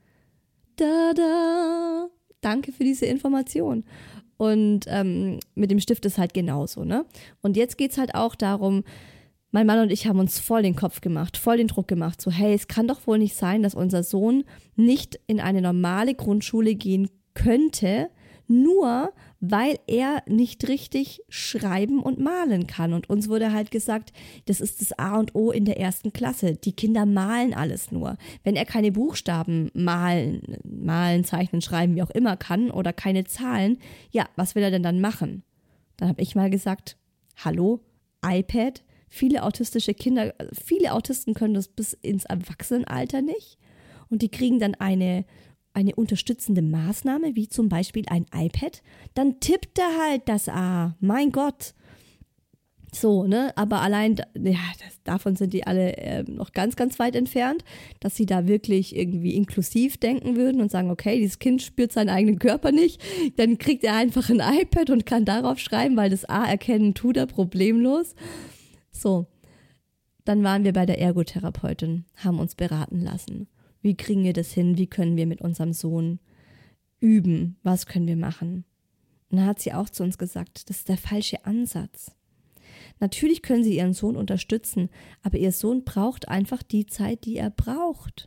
Da, da. Danke für diese Information. Und ähm, mit dem Stift ist halt genauso, ne? Und jetzt geht's halt auch darum, mein Mann und ich haben uns voll den Kopf gemacht, voll den Druck gemacht, so hey, es kann doch wohl nicht sein, dass unser Sohn nicht in eine normale Grundschule gehen könnte, nur weil er nicht richtig schreiben und malen kann. Und uns wurde halt gesagt, das ist das A und O in der ersten Klasse. Die Kinder malen alles nur. Wenn er keine Buchstaben malen, malen, zeichnen, schreiben, wie auch immer kann oder keine Zahlen, ja, was will er denn dann machen? Dann habe ich mal gesagt, hallo, iPad? Viele autistische Kinder, viele Autisten können das bis ins Erwachsenenalter nicht. Und die kriegen dann eine eine unterstützende Maßnahme, wie zum Beispiel ein iPad, dann tippt er halt das A. Mein Gott. So, ne, aber allein, ja, das, davon sind die alle äh, noch ganz, ganz weit entfernt, dass sie da wirklich irgendwie inklusiv denken würden und sagen, okay, dieses Kind spürt seinen eigenen Körper nicht, dann kriegt er einfach ein iPad und kann darauf schreiben, weil das A erkennen tut er problemlos. So, dann waren wir bei der Ergotherapeutin, haben uns beraten lassen. Wie kriegen wir das hin? Wie können wir mit unserem Sohn üben? Was können wir machen? Und dann hat sie auch zu uns gesagt, das ist der falsche Ansatz. Natürlich können sie ihren Sohn unterstützen, aber ihr Sohn braucht einfach die Zeit, die er braucht.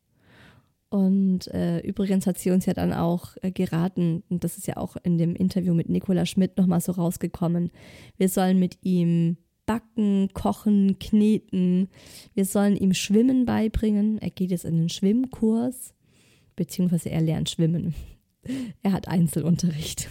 Und äh, übrigens hat sie uns ja dann auch äh, geraten, und das ist ja auch in dem Interview mit Nicola Schmidt nochmal so rausgekommen, wir sollen mit ihm backen, kochen, kneten. Wir sollen ihm Schwimmen beibringen. Er geht jetzt in einen Schwimmkurs, beziehungsweise er lernt schwimmen. Er hat Einzelunterricht.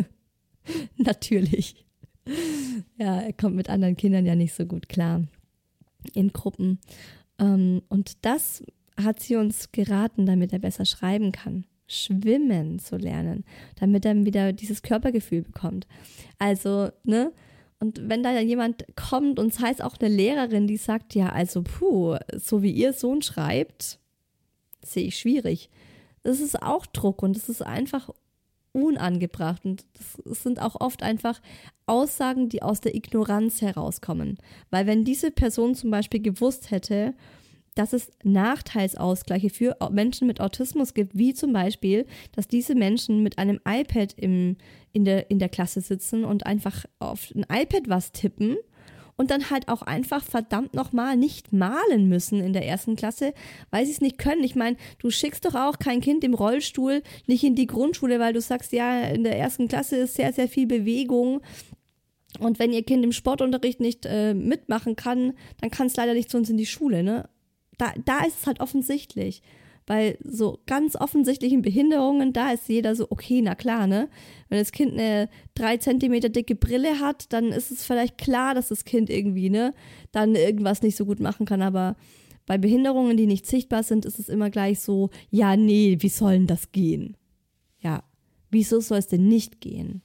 Natürlich. Ja, er kommt mit anderen Kindern ja nicht so gut klar in Gruppen. Und das hat sie uns geraten, damit er besser schreiben kann. Schwimmen zu lernen, damit er wieder dieses Körpergefühl bekommt. Also, ne? Und wenn da jemand kommt und es heißt auch eine Lehrerin, die sagt, ja, also puh, so wie ihr Sohn schreibt, sehe ich schwierig. Das ist auch Druck und das ist einfach unangebracht und das sind auch oft einfach Aussagen, die aus der Ignoranz herauskommen. Weil wenn diese Person zum Beispiel gewusst hätte, dass es Nachteilsausgleiche für Menschen mit Autismus gibt, wie zum Beispiel, dass diese Menschen mit einem iPad im, in, der, in der Klasse sitzen und einfach auf ein iPad was tippen und dann halt auch einfach verdammt nochmal nicht malen müssen in der ersten Klasse, weil sie es nicht können. Ich meine, du schickst doch auch kein Kind im Rollstuhl nicht in die Grundschule, weil du sagst, ja, in der ersten Klasse ist sehr, sehr viel Bewegung. Und wenn ihr Kind im Sportunterricht nicht äh, mitmachen kann, dann kann es leider nicht zu uns in die Schule, ne? Da, da ist es halt offensichtlich. Bei so ganz offensichtlichen Behinderungen, da ist jeder so, okay, na klar, ne? Wenn das Kind eine drei Zentimeter dicke Brille hat, dann ist es vielleicht klar, dass das Kind irgendwie, ne, dann irgendwas nicht so gut machen kann. Aber bei Behinderungen, die nicht sichtbar sind, ist es immer gleich so, ja, nee, wie soll denn das gehen? Ja, wieso soll es denn nicht gehen?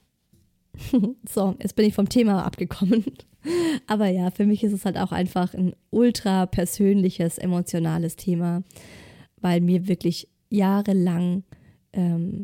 So, jetzt bin ich vom Thema abgekommen. Aber ja, für mich ist es halt auch einfach ein ultra persönliches, emotionales Thema, weil mir wirklich jahrelang ähm,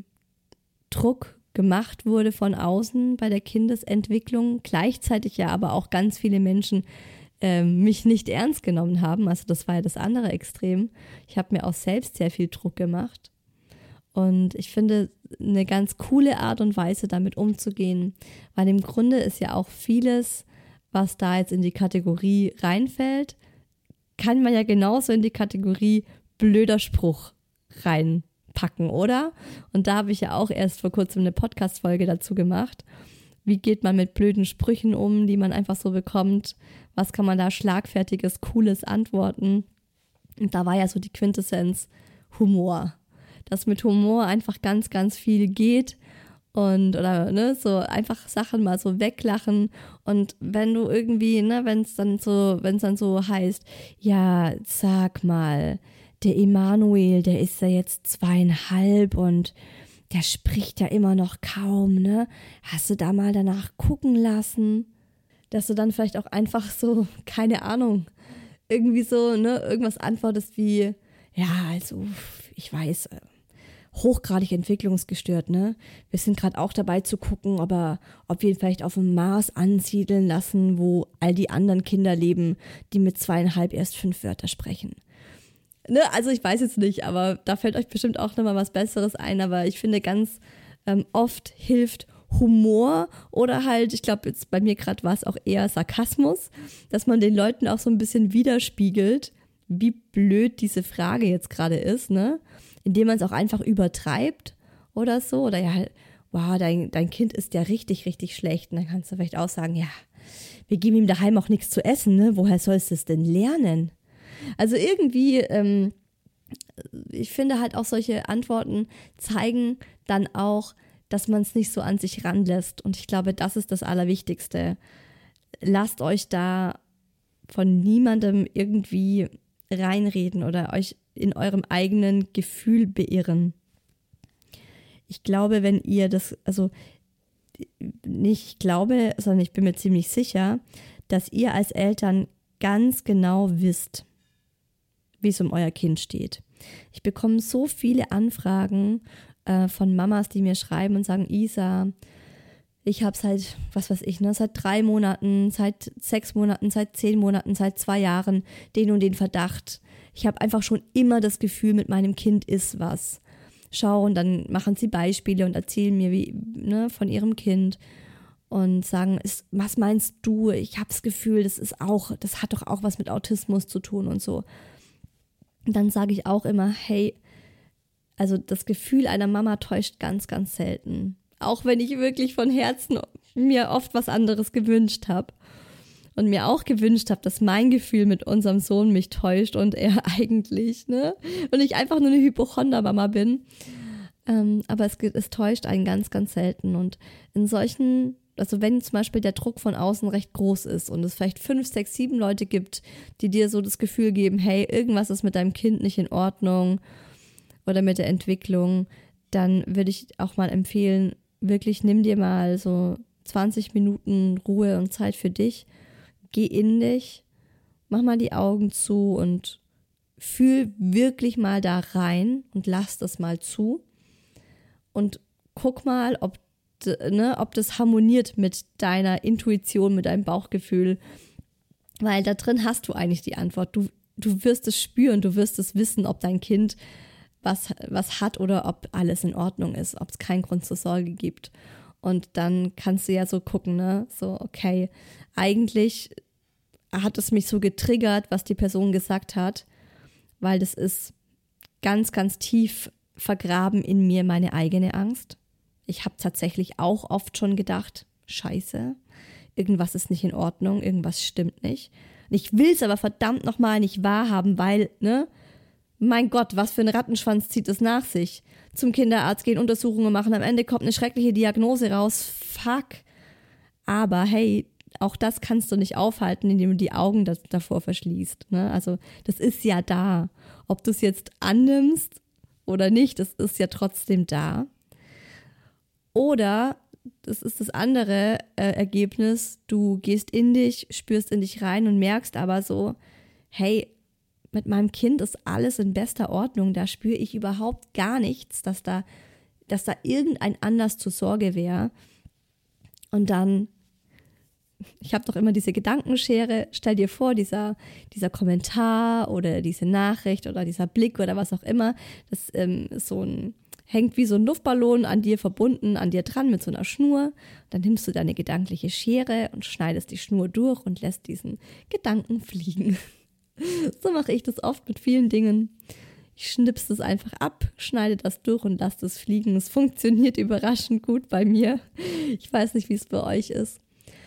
Druck gemacht wurde von außen bei der Kindesentwicklung, gleichzeitig ja aber auch ganz viele Menschen ähm, mich nicht ernst genommen haben. Also das war ja das andere Extrem. Ich habe mir auch selbst sehr viel Druck gemacht. Und ich finde eine ganz coole Art und Weise, damit umzugehen, weil im Grunde ist ja auch vieles, was da jetzt in die Kategorie reinfällt, kann man ja genauso in die Kategorie blöder Spruch reinpacken, oder? Und da habe ich ja auch erst vor kurzem eine Podcast-Folge dazu gemacht. Wie geht man mit blöden Sprüchen um, die man einfach so bekommt? Was kann man da schlagfertiges, cooles antworten? Und da war ja so die Quintessenz Humor. Dass mit Humor einfach ganz, ganz viel geht und oder ne, so einfach Sachen mal so weglachen und wenn du irgendwie, ne, wenn es dann so, wenn es dann so heißt, ja, sag mal, der Emanuel, der ist ja jetzt zweieinhalb und der spricht ja immer noch kaum, ne? Hast du da mal danach gucken lassen? Dass du dann vielleicht auch einfach so, keine Ahnung, irgendwie so, ne, irgendwas antwortest wie, ja, also, ich weiß, hochgradig entwicklungsgestört, ne? Wir sind gerade auch dabei zu gucken, ob, er, ob wir ihn vielleicht auf dem Mars ansiedeln lassen, wo all die anderen Kinder leben, die mit zweieinhalb erst fünf Wörter sprechen. Ne? Also ich weiß jetzt nicht, aber da fällt euch bestimmt auch nochmal was Besseres ein, aber ich finde ganz ähm, oft hilft Humor oder halt, ich glaube jetzt bei mir gerade war es auch eher Sarkasmus, dass man den Leuten auch so ein bisschen widerspiegelt, wie blöd diese Frage jetzt gerade ist, ne? Indem man es auch einfach übertreibt oder so. Oder ja, wow, dein, dein Kind ist ja richtig, richtig schlecht. Und dann kannst du vielleicht auch sagen, ja, wir geben ihm daheim auch nichts zu essen, ne? Woher sollst du es denn lernen? Also irgendwie, ähm, ich finde halt auch solche Antworten zeigen dann auch, dass man es nicht so an sich ranlässt. Und ich glaube, das ist das Allerwichtigste. Lasst euch da von niemandem irgendwie reinreden oder euch in eurem eigenen Gefühl beirren. Ich glaube, wenn ihr das, also nicht glaube, sondern ich bin mir ziemlich sicher, dass ihr als Eltern ganz genau wisst, wie es um euer Kind steht. Ich bekomme so viele Anfragen äh, von Mamas, die mir schreiben und sagen, Isa, ich habe seit, was weiß ich, ne, seit drei Monaten, seit sechs Monaten, seit zehn Monaten, seit zwei Jahren den und den Verdacht. Ich habe einfach schon immer das Gefühl, mit meinem Kind ist was. Schau, und dann machen sie Beispiele und erzählen mir wie, ne, von ihrem Kind und sagen, ist, was meinst du? Ich habe das Gefühl, das ist auch, das hat doch auch was mit Autismus zu tun und so. Und dann sage ich auch immer, hey, also das Gefühl einer Mama täuscht ganz, ganz selten. Auch wenn ich wirklich von Herzen mir oft was anderes gewünscht habe. Und mir auch gewünscht habe, dass mein Gefühl mit unserem Sohn mich täuscht und er eigentlich, ne? Und ich einfach nur eine Hypochonder-Mama bin. Ähm, aber es, es täuscht einen ganz, ganz selten. Und in solchen, also wenn zum Beispiel der Druck von außen recht groß ist und es vielleicht fünf, sechs, sieben Leute gibt, die dir so das Gefühl geben, hey, irgendwas ist mit deinem Kind nicht in Ordnung oder mit der Entwicklung, dann würde ich auch mal empfehlen, wirklich nimm dir mal so zwanzig Minuten Ruhe und Zeit für dich. Geh in dich, mach mal die Augen zu und fühl wirklich mal da rein und lass das mal zu und guck mal, ob, ne, ob das harmoniert mit deiner Intuition, mit deinem Bauchgefühl, weil da drin hast du eigentlich die Antwort. Du, du wirst es spüren, du wirst es wissen, ob dein Kind was, was hat oder ob alles in Ordnung ist, ob es keinen Grund zur Sorge gibt. Und dann kannst du ja so gucken, ne, so okay, eigentlich hat es mich so getriggert, was die Person gesagt hat, weil das ist ganz, ganz tief vergraben in mir meine eigene Angst. Ich habe tatsächlich auch oft schon gedacht, scheiße, irgendwas ist nicht in Ordnung, irgendwas stimmt nicht. Und ich will es aber verdammt nochmal nicht wahrhaben, weil, ne, mein Gott, was für ein Rattenschwanz zieht es nach sich. Zum Kinderarzt gehen, Untersuchungen machen, am Ende kommt eine schreckliche Diagnose raus, fuck. Aber hey, auch das kannst du nicht aufhalten, indem du die Augen das, davor verschließt. Ne? Also das ist ja da. Ob du es jetzt annimmst oder nicht, das ist ja trotzdem da. Oder, das ist das andere äh, Ergebnis, du gehst in dich, spürst in dich rein und merkst aber so, hey, mit meinem Kind ist alles in bester Ordnung, da spüre ich überhaupt gar nichts, dass da, dass da irgendein Anlass zur Sorge wäre. Und dann, ich habe doch immer diese Gedankenschere, stell dir vor, dieser, dieser Kommentar oder diese Nachricht oder dieser Blick oder was auch immer, das ähm, ist so ein, hängt wie so ein Luftballon an dir verbunden, an dir dran mit so einer Schnur. Dann nimmst du deine gedankliche Schere und schneidest die Schnur durch und lässt diesen Gedanken fliegen. So mache ich das oft mit vielen Dingen. Ich schnippse es einfach ab, schneide das durch und lasse das fliegen. Es funktioniert überraschend gut bei mir. Ich weiß nicht, wie es bei euch ist.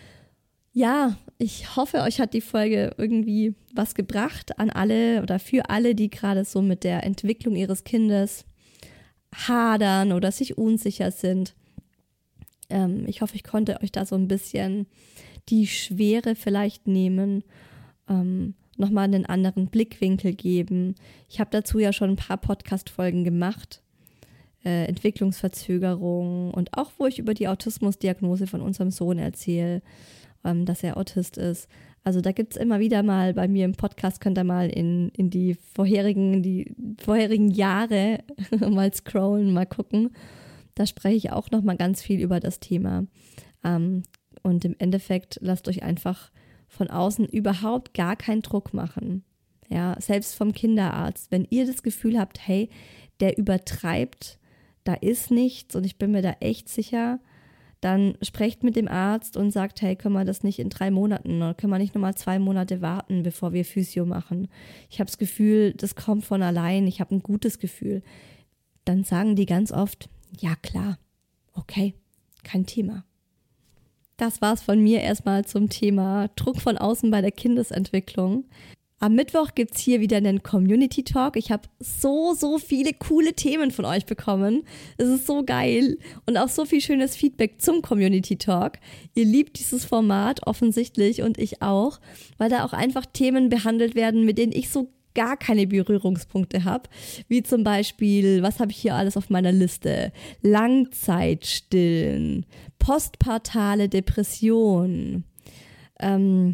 Ja, ich hoffe, euch hat die Folge irgendwie was gebracht an alle oder für alle, die gerade so mit der Entwicklung ihres Kindes hadern oder sich unsicher sind. Ähm, ich hoffe, ich konnte euch da so ein bisschen die Schwere vielleicht nehmen, ähm, nochmal einen anderen Blickwinkel geben. Ich habe dazu ja schon ein paar Podcast-Folgen gemacht, äh, Entwicklungsverzögerung und auch, wo ich über die Autismusdiagnose von unserem Sohn erzähle, ähm, dass er Autist ist. Also da gibt es immer wieder mal bei mir im Podcast, könnt ihr mal in, in die vorherigen, die vorherigen Jahre mal scrollen, mal gucken. Da spreche ich auch nochmal ganz viel über das Thema. Ähm, und im Endeffekt lasst euch einfach von außen überhaupt gar keinen Druck machen. Ja, selbst vom Kinderarzt. Wenn ihr das Gefühl habt, hey, der übertreibt, da ist nichts und ich bin mir da echt sicher, dann sprecht mit dem Arzt und sagt, hey, können wir das nicht in drei Monaten oder können wir nicht nochmal zwei Monate warten, bevor wir Physio machen? Ich habe das Gefühl, das kommt von allein, ich habe ein gutes Gefühl. Dann sagen die ganz oft, ja klar, okay, kein Thema. Das war's von mir erstmal zum Thema Druck von außen bei der Kindesentwicklung. Am Mittwoch gibt's hier wieder einen Community Talk. Ich habe so, so viele coole Themen von euch bekommen. Es ist so geil und auch so viel schönes Feedback zum Community Talk. Ihr liebt dieses Format offensichtlich und ich auch, weil da auch einfach Themen behandelt werden, mit denen ich so gar keine Berührungspunkte habe, wie zum Beispiel, was habe ich hier alles auf meiner Liste? Langzeitstillen, postpartale Depression, ähm,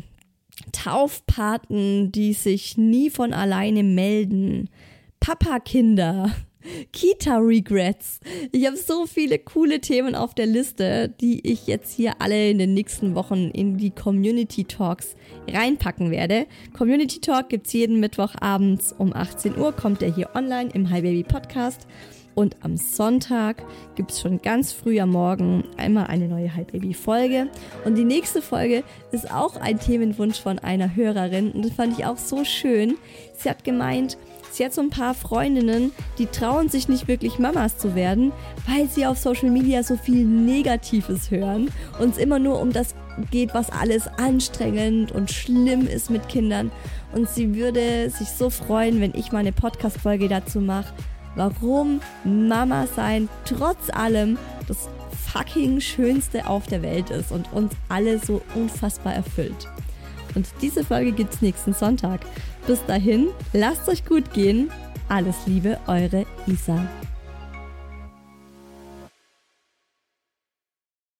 Taufpaten, die sich nie von alleine melden, Papakinder, Kita-Regrets. Ich habe so viele coole Themen auf der Liste, die ich jetzt hier alle in den nächsten Wochen in die Community Talks reinpacken werde. Community Talk gibt's jeden Mittwoch abends um achtzehn Uhr, kommt der hier online im Hi Baby Podcast. Und am Sonntag gibt es schon ganz früh am Morgen einmal eine neue Hi Baby Folge. Und die nächste Folge ist auch ein Themenwunsch von einer Hörerin. Und das fand ich auch so schön. Sie hat gemeint, sie hat so ein paar Freundinnen, die trauen sich nicht wirklich Mamas zu werden, weil sie auf Social Media so viel Negatives hören und es immer nur um das geht, was alles anstrengend und schlimm ist mit Kindern. Und sie würde sich so freuen, wenn ich mal eine Podcast-Folge dazu mache, warum Mama sein trotz allem das fucking Schönste auf der Welt ist und uns alle so unfassbar erfüllt. Und diese Folge gibt's nächsten Sonntag. Bis dahin, lasst euch gut gehen. Alles Liebe, eure Isa.